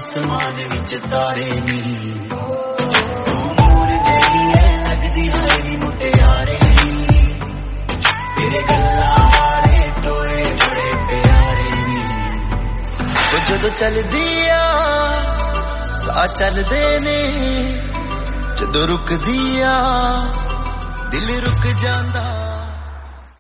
आसमान विच तारे नी तू मोर जही है लगदी मेरी मुटियारे नी तेरे गल्लां वाले टोए बड़े प्यारे नी ओ जदों चलदी आ साह चलदे ने जदों रुकदी आ दिल रुक जांदा।